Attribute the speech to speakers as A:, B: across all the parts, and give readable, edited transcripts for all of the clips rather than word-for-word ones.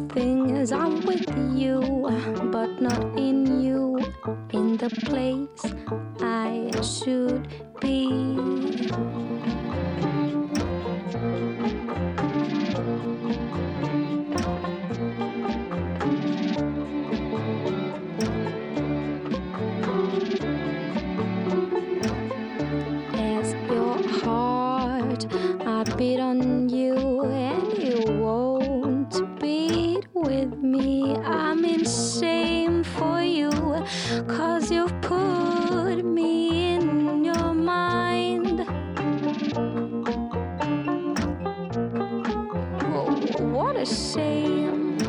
A: thing is I'm with you, but not in you, in the place I should be. As your heart, I beat on you, and you won't beat with me. I'm in shame for you, 'cause you've put me in your mind. Oh, what a shame.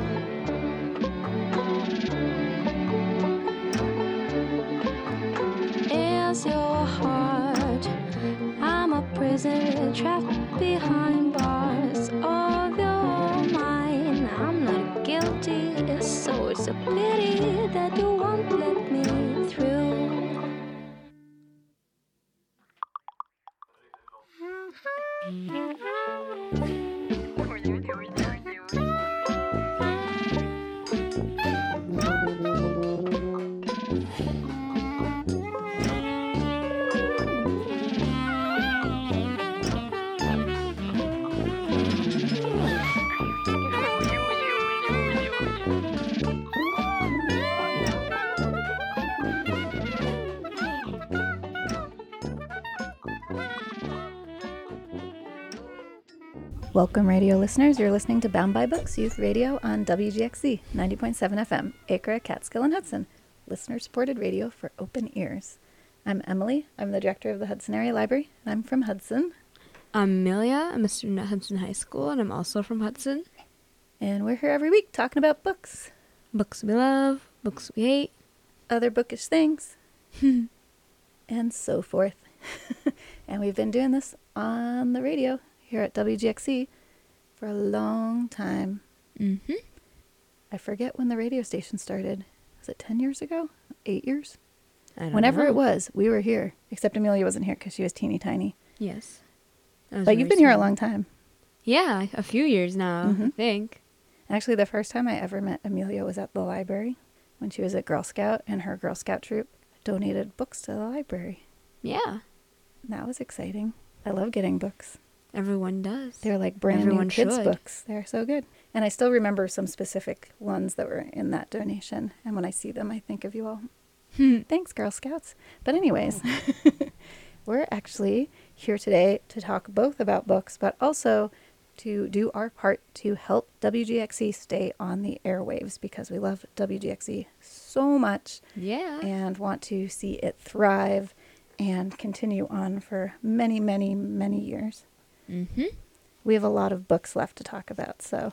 A: As your heart, I'm a prisoner trapped behind bars of your mind. I'm not guilty, so it's a pity that you won't let me through.
B: Welcome, radio listeners. You're listening to Bound by Books Youth Radio on WGXZ 90.7 FM, Acre, Catskill, and Hudson. Listener-supported radio for open ears. I'm Emily. I'm the director of the Hudson Area Library, and I'm from Hudson.
C: I'm Amelia. I'm a student at Hudson High School, and I'm also from Hudson.
B: And we're here every week talking about books,
C: Books we love, books we hate,
B: other bookish things, and so forth. And we've been doing this on the radio here at WGXC for a long time.
C: Mm-hmm.
B: I forget when the radio station started. Was it 10 years ago? 8 years?
C: I don't
B: Whenever
C: know.
B: it was, we were here. Except Amelia wasn't here because she was teeny tiny.
C: Yes. I was
B: But you've
C: very
B: been here a
C: small.
B: long time.
C: Yeah, a few years now, I
B: Mhm.
C: think.
B: Actually, the first time I ever met Amelia was at the library when she was a Girl Scout, and her Girl Scout troop donated books to the library.
C: Yeah,
B: That was exciting. I love getting books.
C: everyone does.
B: They're like brand
C: Everyone
B: new kids'
C: should.
B: books. They're so good. And I still remember some specific ones that were in that donation. And when I see them, I think of you all. Thanks, Girl Scouts. But anyways, we're actually here today to talk both about books, but also to do our part to help WGXC stay on the airwaves, because we love WGXC so much
C: Yeah.
B: and want to see it thrive and continue on for many, many, many years.
C: Mm-hmm.
B: We have a lot of books left to talk about, so,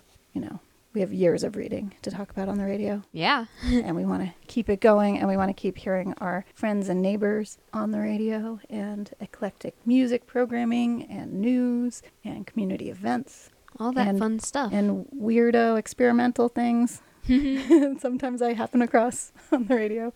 B: we have years of reading to talk about on the radio.
C: Yeah.
B: And we want to keep it going, and we want to keep hearing our friends and neighbors on the radio, and eclectic music programming, and news, and community events,
C: All that
B: And-
C: fun stuff.
B: and weirdo experimental things sometimes I happen across on the radio.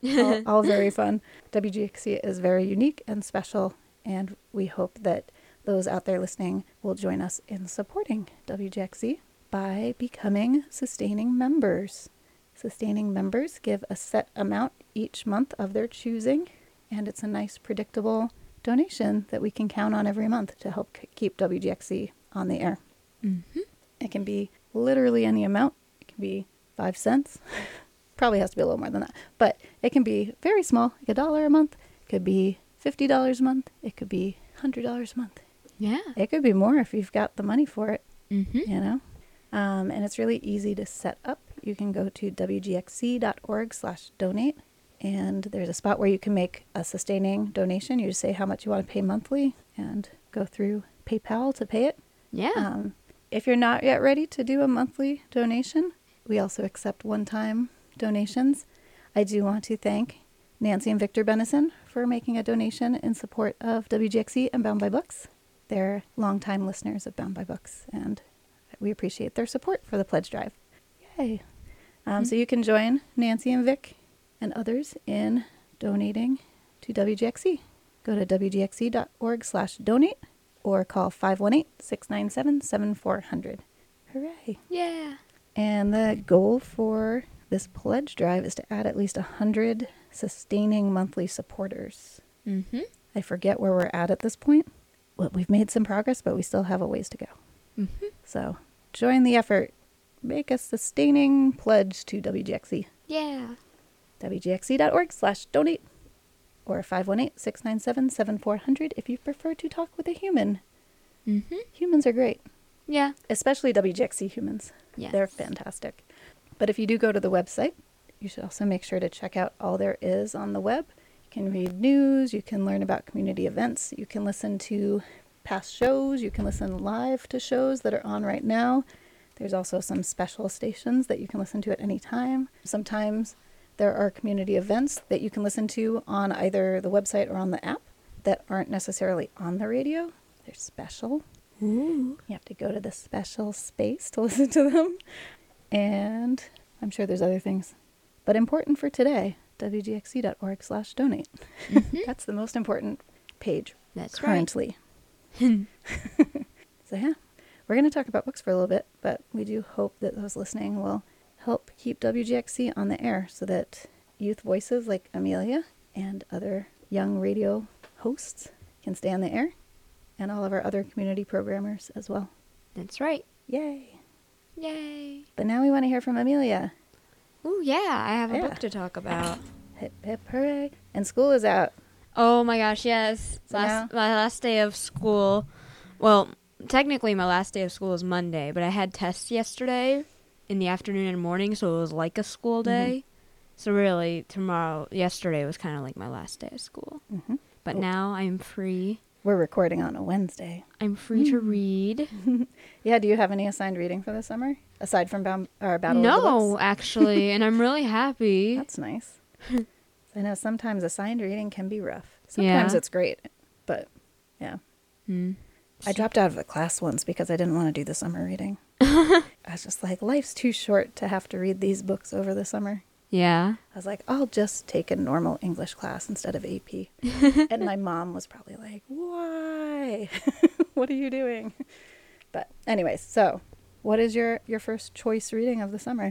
B: All very fun. WGXC is very unique and special, and we hope that those out there listening will join us in supporting WGXC by becoming sustaining members. Sustaining members give a set amount each month of their choosing, and it's a nice, predictable donation that we can count on every month to help keep WGXC on the air.
C: Mm-hmm.
B: It can be literally any amount. It can be 5 cents. Probably has to be a little more than that. But it can be very small, like $1 a month. It could be $50 a month. It could be $100 a month.
C: Yeah.
B: It could be more if you've got the money for it,
C: Mm-hmm.
B: And it's really easy to set up. You can go to wgxc.org/donate, and there's a spot where you can make a sustaining donation. You just say how much you want to pay monthly and go through PayPal to pay it.
C: Yeah.
B: If you're not yet ready to do a monthly donation, we also accept one-time donations. I do want to thank Nancy and Victor Benison for making a donation in support of WGXC and Bound by Books. They're longtime listeners of Bound by Books, and we appreciate their support for the pledge drive. Yay. So you can join Nancy and Vic and others in donating to WGXC. Go to wgxc.org/donate or call 518-697-7400. Hooray.
C: Yeah.
B: And the goal for this pledge drive is to add at least 100 sustaining monthly supporters.
C: Mm-hmm.
B: I forget where we're at this point. Well, we've made some progress, but we still have a ways to go.
C: Mm-hmm.
B: So join the effort. Make a sustaining pledge to WGXC.
C: Yeah.
B: WGXC.org/donate or 518-697-7400 if you prefer to talk with a human.
C: Mm-hmm.
B: Humans are great,
C: Yeah.
B: especially WGXC humans.
C: Yes.
B: They're fantastic. But if you do go to the website, you should also make sure to check out all there is on the web. You can read news, you can learn about community events, you can listen to past shows, you can listen live to shows that are on right now. There's also some special stations that you can listen to at any time. Sometimes there are community events that you can listen to on either the website or on the app that aren't necessarily on the radio. They're special.
C: Ooh.
B: You have to go to the special space to listen to them. And I'm sure there's other things. But important for today, WGXC.org/donate.
C: Mm-hmm.
B: That's the most important page
C: That's
B: currently.
C: right.
B: So yeah, we're going to talk about books for a little bit, but we do hope that those listening will help keep WGXC on the air so that youth voices like Amelia and other young radio hosts can stay on the air, and all of our other community programmers as well.
C: That's right.
B: Yay.
C: Yay.
B: But now we want to hear from Amelia.
C: Ooh, yeah. I have a
B: Yeah.
C: book to talk about.
B: Hip, hip, hooray. And school is out.
C: Oh my gosh, yes.
B: So
C: My last day of school. Well, technically my last day of school is Monday, but I had tests yesterday in the afternoon and morning, so it was like a school day. So really, yesterday was kind of like my last day of school.
B: Mm-hmm.
C: But
B: Cool.
C: now I'm free.
B: We're recording on a Wednesday.
C: I'm free to read.
B: Yeah, do you have any assigned reading for the summer? Aside from Battle of the Books?
C: No, actually, and I'm really happy.
B: That's nice. I know sometimes assigned reading can be rough. Sometimes
C: Yeah.
B: it's great, but yeah.
C: Hmm.
B: I dropped out of the class once because I didn't want to do the summer reading. I was just like, life's too short to have to read these books over the summer.
C: Yeah.
B: I was like, I'll just take a normal English class instead of AP. And my mom was probably like, why? What are you doing? But anyways, so what is your first choice reading of the summer?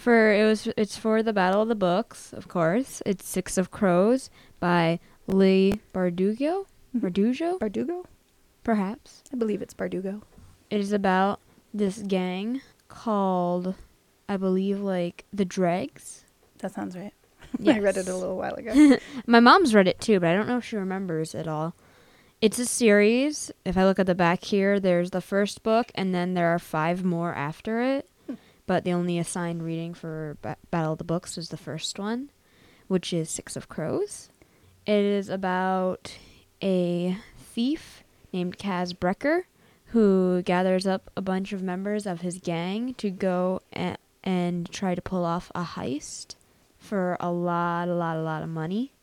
C: It's for the Battle of the Books, of course. It's Six of Crows by Leigh Bardugo? Bardugo?
B: Bardugo?
C: Perhaps.
B: I believe it's Bardugo.
C: It is about this gang called, I believe, like, the Dregs.
B: That sounds right.
C: Yes.
B: I read it a little while ago.
C: My mom's read it too, but I don't know if she remembers it all. It's a series. If I look at the back here, there's the first book, and then there are 5 more after it. But the only assigned reading for Battle of the Books is the first one, which is Six of Crows. It is about a thief named Kaz Brecker who gathers up a bunch of members of his gang to go and try to pull off a heist for a lot of money.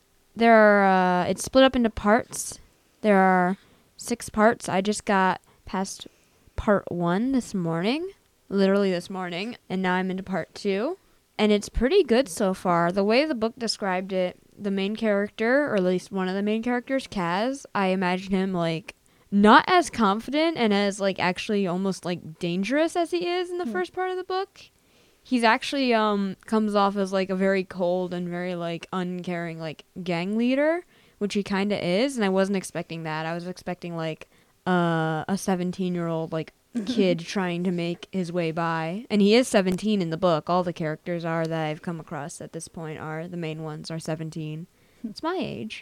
C: It's split up into parts. There are 6 parts. I just got past part 1 this morning. Literally this morning, and now I'm into part 2, and it's pretty good so far. The way the book described it, the main character, or at least one of the main characters, Kaz, I imagine him like not as confident and as like actually almost like dangerous as he is in the first part of the book. He's actually comes off as like a very cold and very like uncaring like gang leader, which he kind of is, and I wasn't expecting that. I was expecting like a 17-year-old like kid trying to make his way by, and he is 17 in the book. All the characters are that I've come across at this point are the main ones are 17. It's my age.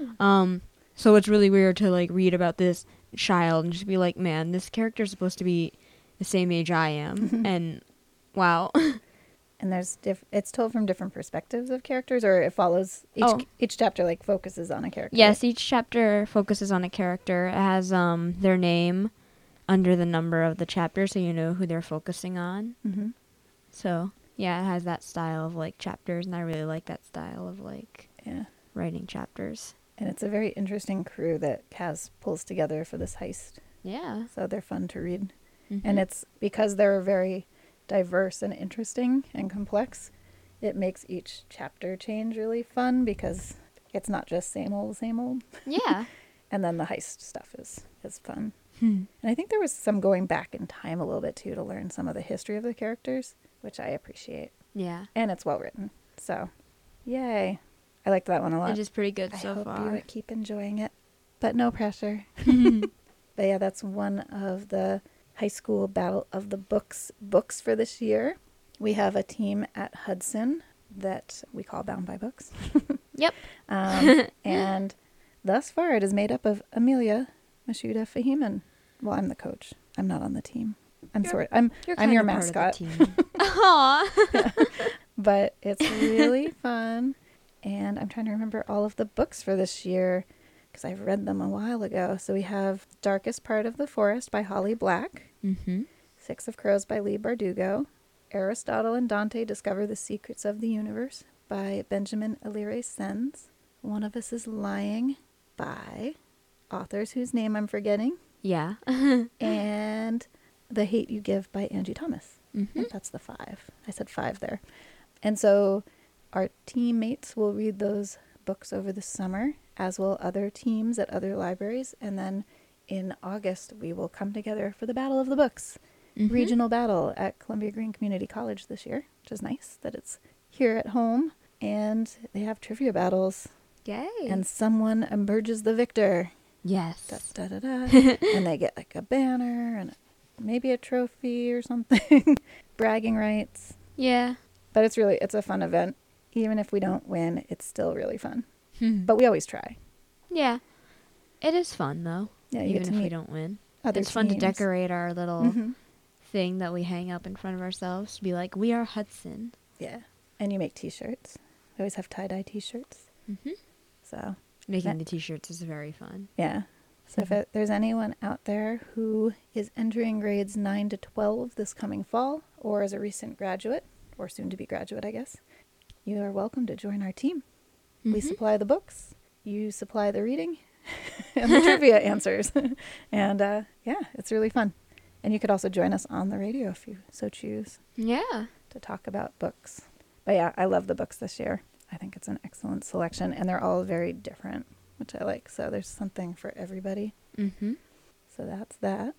C: So it's really weird to like read about this child and just be like, man, this character is supposed to be the same age I am. And wow.
B: And there's it's told from different perspectives of characters, or it follows each chapter like focuses on a character.
C: Yes, each chapter focuses on a character. It has their name under the number of the chapter, so you know who they're focusing on. So yeah, it has that style of like chapters, and I really like that style of like writing chapters.
B: And it's a very interesting crew that Kaz pulls together for this heist.
C: Yeah.
B: So they're fun to read. And it's because they're very diverse and interesting and complex, it makes each chapter change really fun because it's not just same old.
C: Yeah.
B: And then the heist stuff is fun. And I think there was some going back in time a little bit too to learn some of the history of the characters. which I appreciate.
C: Yeah.
B: And it's well written. So, yay. I liked that one a lot.
C: It is pretty good
B: I
C: so
B: hope
C: far.
B: you keep enjoying it, but no pressure. But yeah, that's one of the high school Battle of the books for this year. We have a team at Hudson that we call Bound by Books.
C: Yep.
B: And thus far, it is made up of Amelia Mashuda Fahiman. Well, I'm the coach. I'm not on the team. I'm
C: You're
B: I'm
C: kind
B: your
C: of part of the
B: mascot.
C: team. Aw.
B: But it's really fun. And I'm trying to remember all of the books for this year because I've read them a while ago. So we have Darkest Part of the Forest by Holly Black.
C: Mm-hmm.
B: Six of Crows by Leigh Bardugo. Aristotle and Dante Discover the Secrets of the Universe by Benjamin Alire Sens. One of Us is Lying by authors whose name I'm forgetting.
C: Yeah.
B: And The Hate You Give by Angie Thomas. I
C: Mm-hmm.
B: think that's the 5. I said 5 there. And so our teammates will read those books over the summer, as will other teams at other libraries. And then in August, we will come together for the Battle of the Books.
C: Mm-hmm.
B: Regional battle at Columbia Green Community College this year, which is nice that it's here at home. And they have trivia battles.
C: Yay.
B: And someone emerges the victor.
C: yes.
B: Da, da, da, da. And they get like a banner and maybe a trophy or something. Bragging rights.
C: Yeah.
B: But it's a fun event. Even if we don't win, it's still really fun.
C: Hmm.
B: But we always try.
C: Yeah. It is fun though.
B: Yeah, you
C: Even
B: get
C: if
B: to
C: we
B: meet
C: don't win.
B: other
C: It's fun to
B: teams.
C: decorate our little
B: Mhm.
C: thing that we hang up in front of ourselves to be like, we are Hudson.
B: Yeah. And you make t-shirts. We always have tie-dye t-shirts.
C: Mm-hmm.
B: So,
C: Making
B: That-
C: the t-shirts is very fun.
B: yeah. So if there's anyone out there who is entering grades 9 to 12 this coming fall, or is a recent graduate, or soon to be graduate, I guess, you are welcome to join our team. We
C: Mhm.
B: supply the books, you supply the reading, and the trivia answers. And yeah, it's really fun. And you could also join us on the radio if you so choose
C: Yeah.
B: to talk about books. But yeah, I love the books this year. I think it's an excellent selection, and they're all very different, which I like. So there's something for everybody.
C: Mm-hmm.
B: So that's that.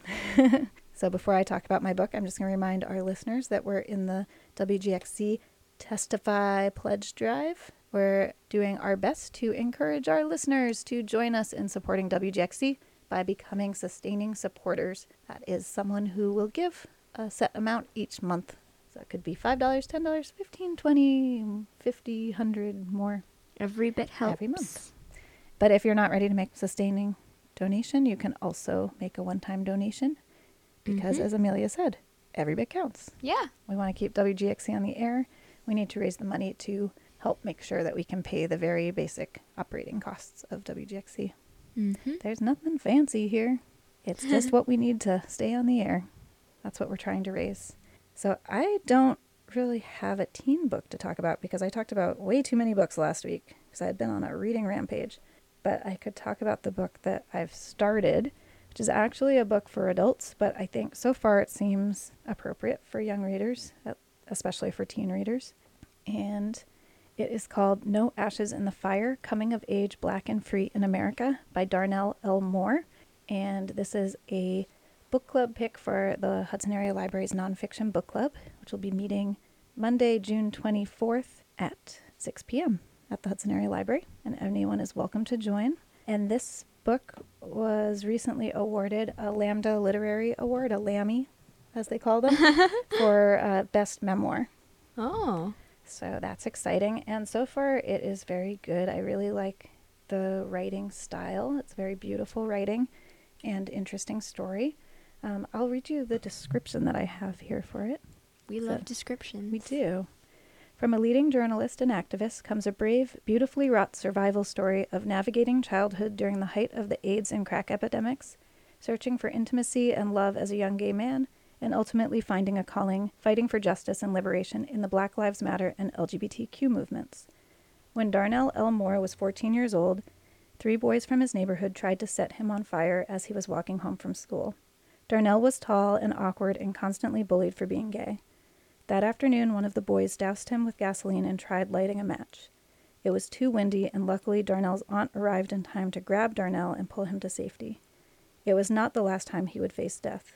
B: So before I talk about my book, I'm just going to remind our listeners that we're in the WGXC Testify Pledge Drive. We're doing our best to encourage our listeners to join us in supporting WGXC by becoming sustaining supporters. That is someone who will give a set amount each month. So it could be $5, $10, $15, $20, $50, $100, more.
C: Every bit helps.
B: Every month. But if you're not ready to make sustaining donation, you can also make a one-time donation because,
C: Mhm.
B: as Amelia said, every bit counts.
C: Yeah.
B: We want to keep WGXC on the air. We need to raise the money to help make sure that we can pay the very basic operating costs of WGXC.
C: Mm-hmm.
B: There's nothing fancy here. It's just what we need to stay on the air. That's what we're trying to raise. So I don't really have a teen book to talk about because I talked about way too many books last week because I had been on a reading rampage. But I could talk about the book that I've started, which is actually a book for adults, but I think so far it seems appropriate for young readers, especially for teen readers. And it is called No Ashes in the Fire, Coming of Age, Black and Free in America by Darnell L. Moore. And this is a book club pick for the Hudson Area Library's Nonfiction Book Club, which will be meeting Monday, June 24th at 6 p.m. at the Hudson Area Library, and anyone is welcome to join. And this book was recently awarded a Lambda Literary Award, a Lammy, as they call them, for Best Memoir.
C: Oh.
B: So that's exciting. And so far, it is very good. I really like the writing style. It's very beautiful writing and interesting story. I'll read you the description that I have here for it.
C: We
B: So,
C: love descriptions.
B: We do. From a leading journalist and activist comes a brave, beautifully wrought survival story of navigating childhood during the height of the AIDS and crack epidemics, searching for intimacy and love as a young gay man, and ultimately finding a calling, fighting for justice and liberation in the Black Lives Matter and LGBTQ movements. When Darnell L. Moore was 14 years old, 3 boys from his neighborhood tried to set him on fire as he was walking home from school. Darnell was tall and awkward and constantly bullied for being gay. That afternoon, one of the boys doused him with gasoline and tried lighting a match. It was too windy, and luckily Darnell's aunt arrived in time to grab Darnell and pull him to safety. It was not the last time he would face death.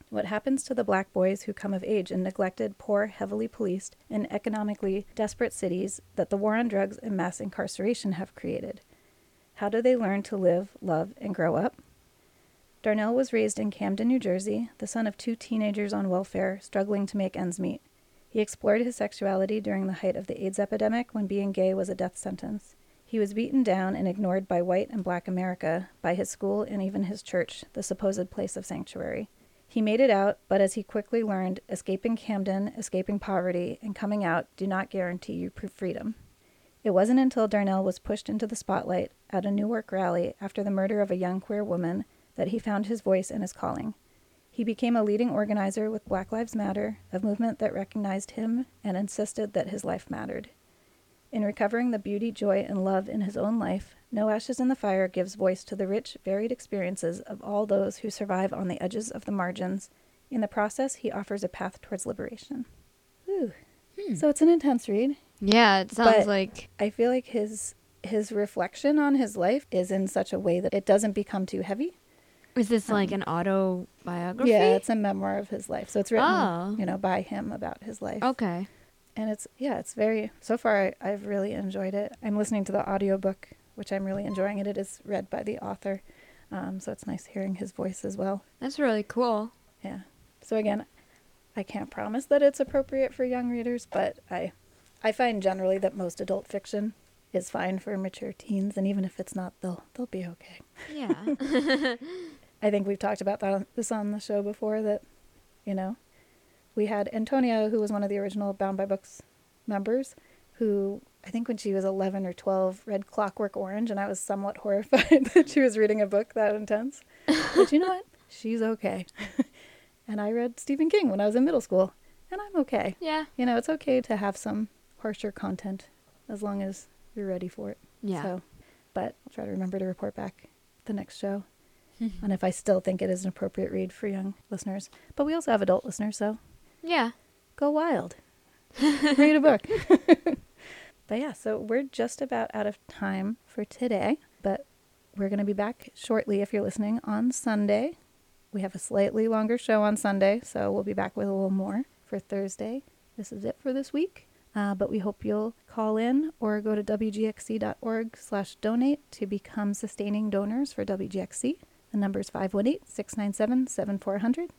B: What happens to the black boys who come of age in neglected, poor, heavily policed, and economically desperate cities that the war on drugs and mass incarceration have created? How do they learn to live, love, and grow up? Darnell was raised in Camden, New Jersey, the son of 2 teenagers on welfare, struggling to make ends meet. He explored his sexuality during the height of the AIDS epidemic when being gay was a death sentence. He was beaten down and ignored by white and black America, by his school, and even his church, the supposed place of sanctuary. He made it out, but as he quickly learned, escaping Camden, escaping poverty, and coming out do not guarantee you freedom. It wasn't until Darnell was pushed into the spotlight at a Newark rally after the murder of a young queer woman that he found his voice and his calling. He became a leading organizer with Black Lives Matter, a movement that recognized him and insisted that his life mattered. In recovering the beauty, joy, and love in his own life, No Ashes in the Fire gives voice to the rich, varied experiences of all those who survive on the edges of the margins. In the process, he offers a path towards liberation. Whew. So it's an intense read.
C: Yeah, it sounds
B: But
C: like...
B: I feel like his reflection on his life is in such a way that it doesn't become too heavy.
C: Is this like an autobiography?
B: Yeah, it's a memoir of his life. So it's written,
C: Oh.
B: by him about his life.
C: Okay.
B: And it's very, so far I've really enjoyed it. I'm listening to the audiobook, which I'm really enjoying it. It is read by the author. So it's nice hearing his voice as well.
C: That's really cool.
B: Yeah. So again, I can't promise that it's appropriate for young readers, but I find generally that most adult fiction is fine for mature teens, and even if it's not, they'll be okay.
C: Yeah.
B: I think we've talked about this on the show before, that, we had Antonia, who was one of the original Bound by Books members, who I think when she was 11 or 12 read Clockwork Orange, and I was somewhat horrified that she was reading a book that intense. But you know what? She's okay. And I read Stephen King when I was in middle school, and I'm okay.
C: Yeah.
B: It's okay to have some harsher content as long as you're ready for it.
C: Yeah.
B: So, but I'll try to remember to report back the next show on if I still think it is an appropriate read for young listeners. But we also have adult listeners, so
C: Yeah.
B: go wild. Read a book. But yeah, so we're just about out of time for today, but we're going to be back shortly if you're listening on Sunday. We have a slightly longer show on Sunday, so we'll be back with a little more for Thursday. This is it for this week. But we hope you'll call in or go to wgxc.org/donate to become sustaining donors for WGXC. The number is 518-697-7400.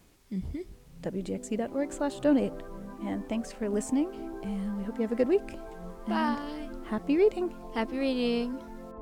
B: WGXC.org/donate. And thanks for listening, and we hope you have a good week.
C: Bye.
B: And happy reading.
C: Happy reading.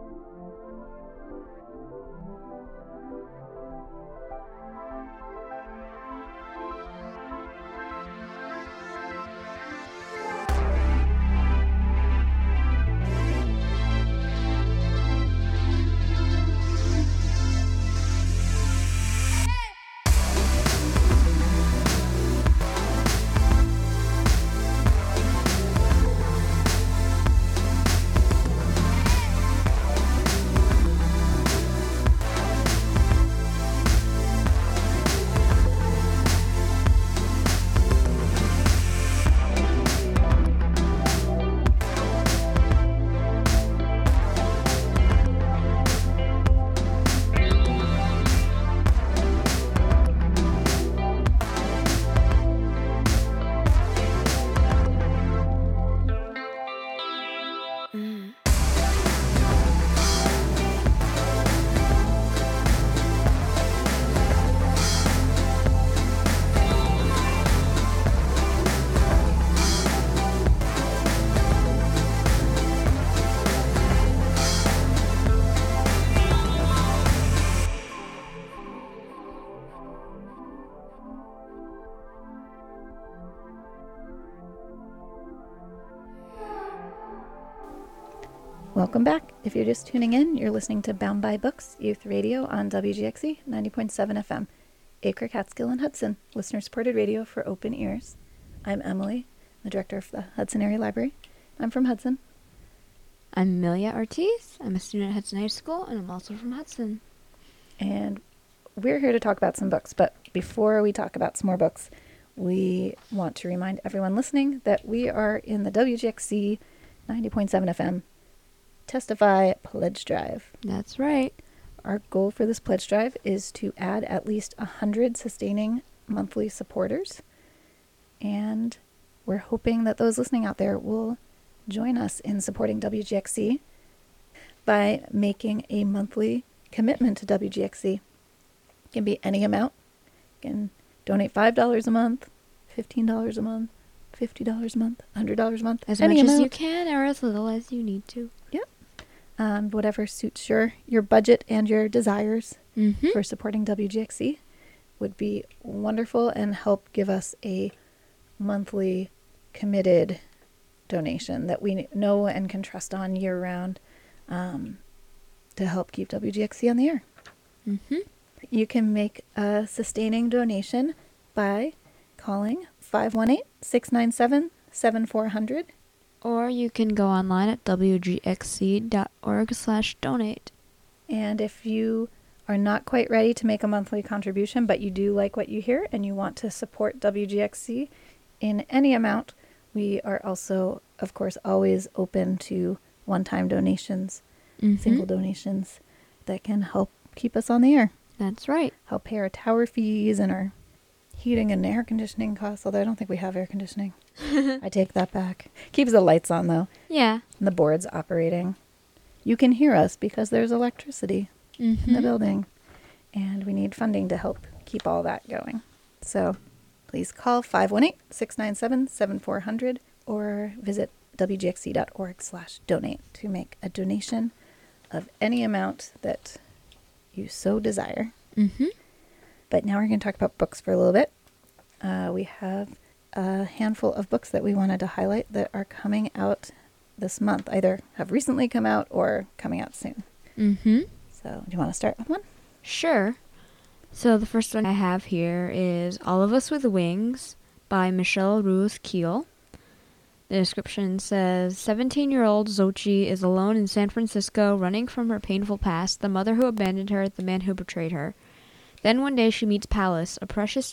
B: Welcome back. If you're just tuning in, you're listening to Bound by Books Youth Radio on WGXC 90.7 FM. Acre, Catskill, and Hudson, listener-supported radio for open ears. I'm Emily, the director of the Hudson Area Library. I'm from Hudson.
C: I'm Amelia Ortiz. I'm a student at Hudson High School, and I'm also from Hudson.
B: And we're here to talk about some books, but before we talk about some more books, we want to remind everyone listening that we are in the WGXC 90.7 FM Testify Pledge Drive.
C: That's right.
B: Our goal for this pledge drive is to add at least 100 sustaining monthly supporters. And we're hoping that those listening out there will join us in supporting WGXC by making a monthly commitment to WGXC. It can be any amount. You can donate $5 a month, $15 a month, $50 a month, $100 a month.
C: As
B: any
C: much
B: amount.
C: as you can or as little as you need to.
B: Whatever suits your budget and your desires
C: Mm-hmm.
B: for supporting WGXC would be wonderful and help give us a monthly committed donation that we know and can trust on year round to help keep WGXC on the air.
C: Mm-hmm.
B: You can make a sustaining donation by calling 518-697-7400.
C: Or you can go online at wgxc.org/donate.
B: And if you are not quite ready to make a monthly contribution, but you do like what you hear and you want to support WGXC in any amount, we are also, of course, always open to one-time donations,
C: Mm-hmm.
B: single donations that can help keep us on the air,
C: That's right.
B: help pay our tower fees and our heating and air conditioning costs, although I don't think we have air conditioning. I take that back. Keeps the lights on, though,
C: Yeah.
B: and the board's operating. You can hear us because there's electricity
C: Mm-hmm.
B: in the building, and we need funding to help keep all that going. So please call 518-697-7400 or visit wgxc.org/donate to make a donation of any amount that you so desire.
C: Mm-hmm.
B: But now we're going to talk about books for a little bit. We have a handful of books that we wanted to highlight that are coming out this month, either have recently come out or coming out soon.
C: Mm-hmm.
B: So do you want to start with one?
C: Sure. So the first one I have here is All of Us with Wings by Michelle Ruth Keel. The description says, 17-year-old Xochitl is alone in San Francisco, running from her painful past, the mother who abandoned her, the man who betrayed her. Then one day she meets Palace, a precocious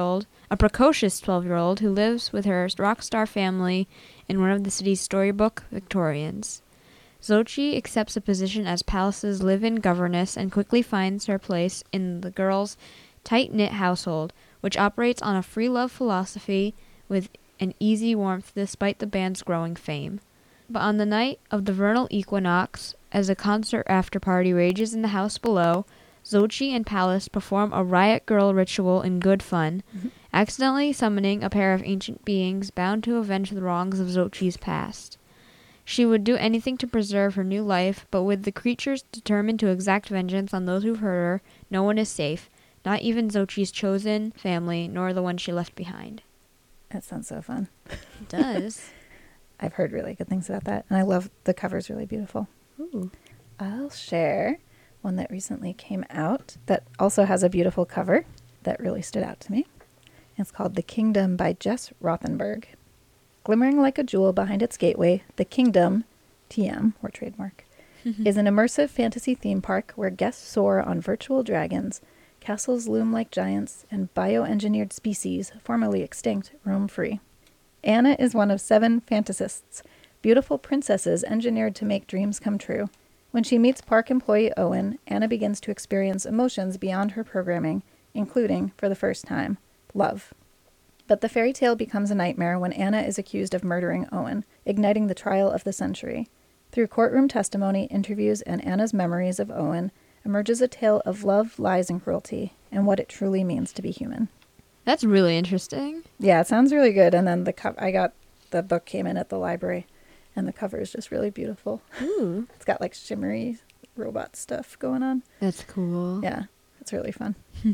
C: 12-year-old who lives with her rock star family in one of the city's storybook Victorians. Xochitl accepts a position as Palace's live-in governess and quickly finds her place in the girls' tight-knit household, which operates on a free love philosophy with an easy warmth despite the band's growing fame. But on the night of the vernal equinox, as a concert after-party rages in the house below, Xochitl and Palace perform a riot girl ritual in good fun, accidentally summoning a pair of ancient beings bound to avenge the wrongs of Xochitl's past. She would do anything to preserve her new life, but with the creatures determined to exact vengeance on those who've hurt her, no one is safe, not even Xochitl's chosen family, nor the one she left behind.
B: That sounds so fun.
C: It does.
B: I've heard really good things about that, and I love the cover's really beautiful.
C: Ooh.
B: I'll share one that recently came out that also has a beautiful cover that really stood out to me. It's called The Kingdom by Jess Rothenberg. Glimmering like a jewel behind its gateway, The Kingdom, TM, or trademark, is an immersive fantasy theme park where guests soar on virtual dragons, castles loom like giants, and bioengineered species, formerly extinct, roam free. Anna is one of 7 fantasists, beautiful princesses engineered to make dreams come true. When she meets park employee Owen, Anna begins to experience emotions beyond her programming, including, for the first time, love. But the fairy tale becomes a nightmare when Anna is accused of murdering Owen, igniting the trial of the century. Through courtroom testimony, interviews, and Anna's memories of Owen, emerges a tale of love, lies, and cruelty, and what it truly means to be human.
C: That's really interesting.
B: Yeah, it sounds really good. And then the book came in at the library, and the cover is just really beautiful.
C: Ooh.
B: It's got like shimmery robot stuff going on.
C: That's cool.
B: Yeah, it's really fun.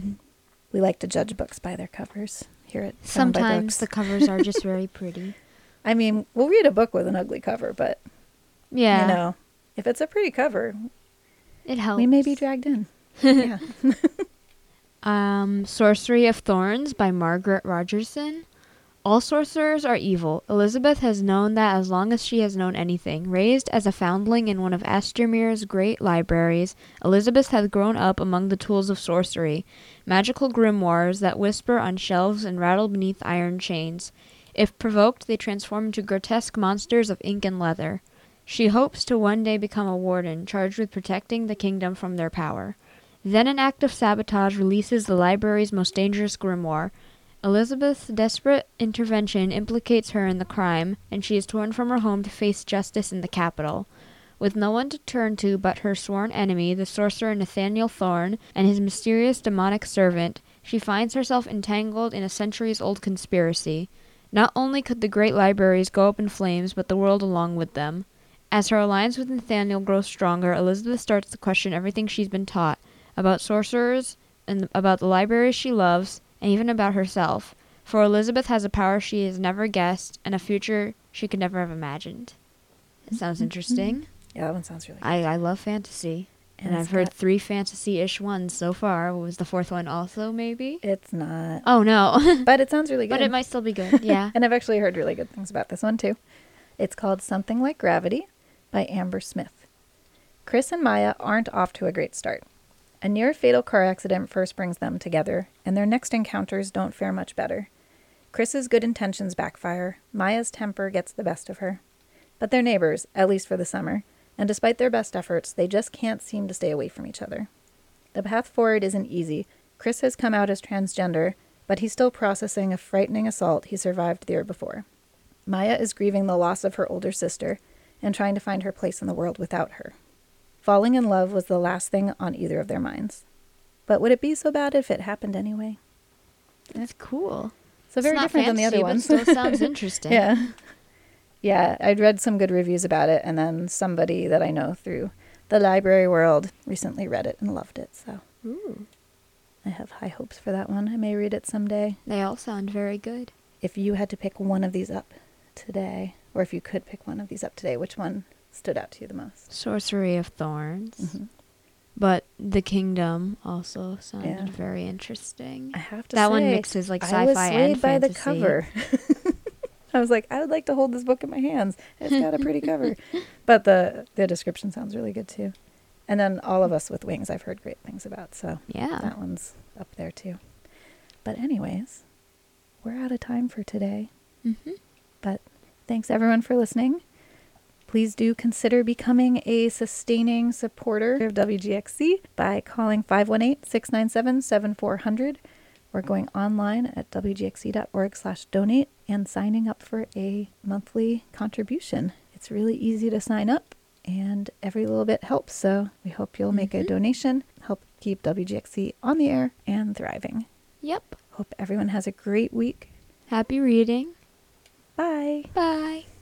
B: We like to judge books by their covers here at Found by
C: Sometimes
B: Books.
C: the covers are just very pretty.
B: I mean, we'll read a book with an ugly cover, but
C: Yeah.
B: you know, if it's a pretty cover,
C: It helps.
B: we may be dragged in. Yeah.
C: Sorcery of Thorns by Margaret Rogerson. All sorcerers are evil. Elizabeth has known that as long as she has known anything. Raised as a foundling in one of Astermere's great libraries, Elizabeth has grown up among the tools of sorcery, magical grimoires that whisper on shelves and rattle beneath iron chains. If provoked, they transform into grotesque monsters of ink and leather. She hopes to one day become a warden, charged with protecting the kingdom from their power. Then an act of sabotage releases the library's most dangerous grimoire. Elizabeth's desperate intervention implicates her in the crime, and she is torn from her home to face justice in the capital. With no one to turn to but her sworn enemy, the sorcerer Nathaniel Thorne, and his mysterious demonic servant, she finds herself entangled in a centuries-old conspiracy. Not only could the great libraries go up in flames, but the world along with them. As her alliance with Nathaniel grows stronger, Elizabeth starts to question everything she's been taught, about sorcerers, and about the libraries she loves, and even about herself. For Elizabeth has a power she has never guessed, and a future she could never have imagined. It sounds interesting.
B: Yeah, that one sounds really good.
C: I love fantasy. And
B: it's
C: I've heard
B: got-
C: 3 fantasy-ish ones so far. Was the 4th one also, maybe?
B: It's not.
C: Oh, no.
B: But it sounds really good.
C: But it might still be good, yeah.
B: And I've actually heard really good things about this one, too. It's called Something Like Gravity by Amber Smith. Chris and Maya aren't off to a great start. A near-fatal car accident first brings them together, and their next encounters don't fare much better. Chris's good intentions backfire. Maya's temper gets the best of her. But they're neighbors, at least for the summer, and despite their best efforts, they just can't seem to stay away from each other. The path forward isn't easy. Chris has come out as transgender, but he's still processing a frightening assault he survived the year before. Maya is grieving the loss of her older sister and trying to find her place in the world without her. Falling in love was the last thing on either of their minds. But would it be so bad if it happened anyway?
C: That's cool.
B: So very
C: It's not
B: different than the other
C: fantasy,
B: ones.
C: but still sounds interesting.
B: Yeah. Yeah, I'd read some good reviews about it, and then somebody that I know through the library world recently read it and loved it, so
C: Ooh.
B: I have high hopes for that one. I may read it someday.
C: They all sound very good.
B: If you had to pick one of these up today, or if you could pick one of these up today, which one stood out to you the most?
C: Sorcery of Thorns.
B: Mhm.
C: But The Kingdom also sounded
B: Yeah.
C: very interesting.
B: I have to
C: That
B: say,
C: one mixes like
B: I was
C: sci-fi
B: swayed
C: and
B: by
C: fantasy.
B: the cover. I was like, I would like to hold this book in my hands. It's got a pretty cover. But the description sounds really good too. And then All of Us with Wings I've heard great things about, so
C: Yeah.
B: that one's up there too. But anyways, we're out of time for today.
C: Mm-hmm.
B: But thanks everyone for listening. Please do consider becoming a sustaining supporter of WGXC by calling 518-697-7400 or going online at wgxc.org/donate and signing up for a monthly contribution. It's really easy to sign up and every little bit helps. So we hope you'll make a donation, help keep WGXC on the air and thriving.
C: Yep.
B: Hope everyone has a great week.
C: Happy reading.
B: Bye.
C: Bye.